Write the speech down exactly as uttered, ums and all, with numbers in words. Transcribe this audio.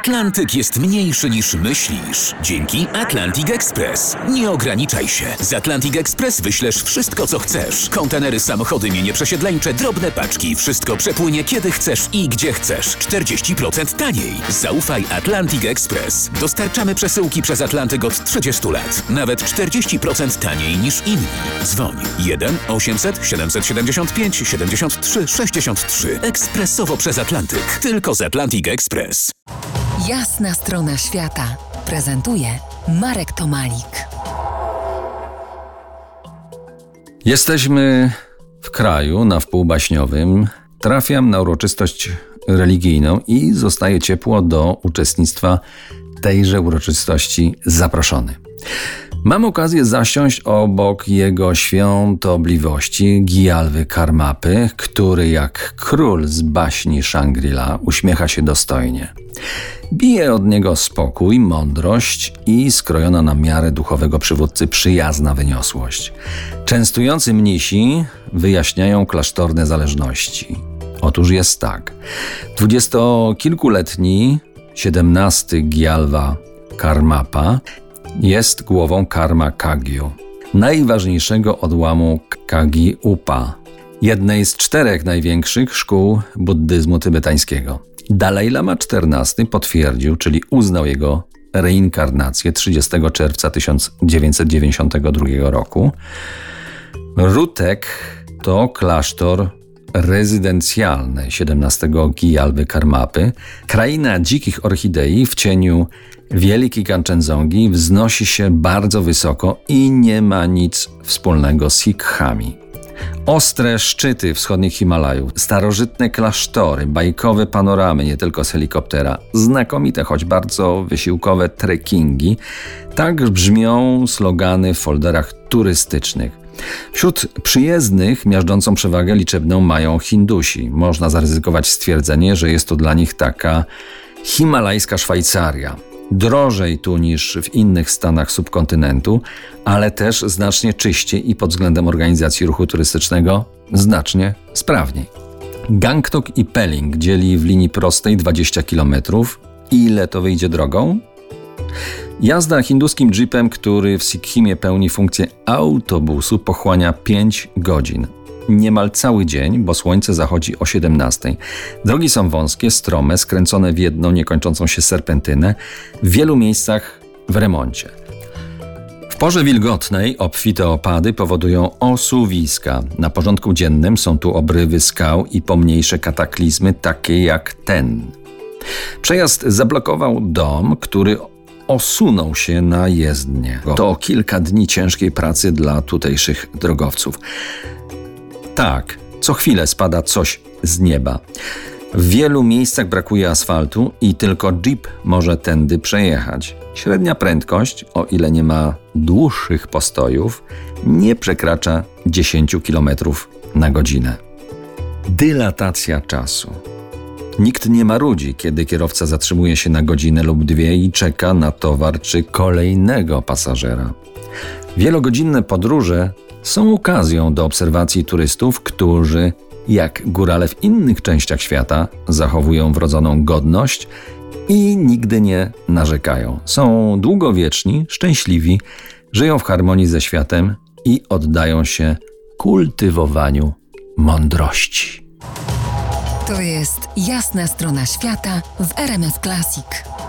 Atlantyk jest mniejszy niż myślisz. Dzięki Atlantic Express. Nie ograniczaj się. Z Atlantic Express wyślesz wszystko, co chcesz. Kontenery, samochody, mienie przesiedleńcze, drobne paczki. Wszystko przepłynie kiedy chcesz i gdzie chcesz. czterdzieści procent taniej. Zaufaj Atlantic Express. Dostarczamy przesyłki przez Atlantyk od trzydziestu lat. Nawet czterdzieści procent taniej niż inni. Dzwoń jeden osiemset siedemset siedemdziesiąt pięć siedemdziesiąt trzy sześćdziesiąt trzy. Ekspresowo przez Atlantyk. Tylko z Atlantic Express. Jasna strona świata prezentuje Marek Tomalik. Jesteśmy w kraju na wpół baśniowym. Trafiam na uroczystość religijną i zostaję ciepło do uczestnictwa tejże uroczystości zaproszony. Mam okazję zasiąść obok jego świątobliwości Gialwy Karmapy, który jak król z baśni Shangri-La uśmiecha się dostojnie. Bije od niego spokój, mądrość i skrojona na miarę duchowego przywódcy przyjazna wyniosłość. Częstujący mnisi wyjaśniają klasztorne zależności. Otóż jest tak. Dwudziestokilkuletni, siedemnasty Gialwa Karmapa jest głową Karma Kagyu, najważniejszego odłamu Kagi Upa, jednej z czterech największych szkół buddyzmu tybetańskiego. Dalaj Lama czternasty potwierdził, czyli uznał jego reinkarnację trzydziestego czerwca tysiąc dziewięćset dziewięćdziesiątego drugiego roku. Rutek to klasztor rezydencjalny siedemnastego Gialwy Karmapy. Kraina dzikich orchidei w cieniu Wielkiej Kanczenzongi wznosi się bardzo wysoko i nie ma nic wspólnego z Sikhami. Ostre szczyty wschodnich Himalajów, starożytne klasztory, bajkowe panoramy nie tylko z helikoptera, znakomite, choć bardzo wysiłkowe trekkingi, tak brzmią slogany w folderach turystycznych. Wśród przyjezdnych miażdżącą przewagę liczebną mają Hindusi. Można zaryzykować stwierdzenie, że jest to dla nich taka himalajska Szwajcaria. Drożej tu niż w innych stanach subkontynentu, ale też znacznie czyściej i pod względem organizacji ruchu turystycznego znacznie sprawniej. Gangtok i Pelling dzieli w linii prostej dwadzieścia kilometrów. Ile to wyjdzie drogą? Jazda hinduskim jeepem, który w Sikhimie pełni funkcję autobusu, pochłania pięć godzin. Niemal cały dzień, bo słońce zachodzi o siedemnastej. Drogi są wąskie, strome, skręcone w jedną niekończącą się serpentynę, w wielu miejscach w remoncie. W porze wilgotnej obfite opady powodują osuwiska. Na porządku dziennym są tu obrywy skał i pomniejsze kataklizmy, takie jak ten. Przejazd zablokował dom, który osunął się na jezdnię. To kilka dni ciężkiej pracy dla tutejszych drogowców. Tak, co chwilę spada coś z nieba. W wielu miejscach brakuje asfaltu i tylko jeep może tędy przejechać. Średnia prędkość, o ile nie ma dłuższych postojów, nie przekracza dziesięć kilometrów na godzinę. Dylatacja czasu. Nikt nie marudzi, kiedy kierowca zatrzymuje się na godzinę lub dwie i czeka na towar czy kolejnego pasażera. Wielogodzinne podróże są okazją do obserwacji turystów, którzy, jak górale w innych częściach świata, zachowują wrodzoną godność i nigdy nie narzekają. Są długowieczni, szczęśliwi, żyją w harmonii ze światem i oddają się kultywowaniu mądrości. To jest Jasna strona świata w R M F Classic.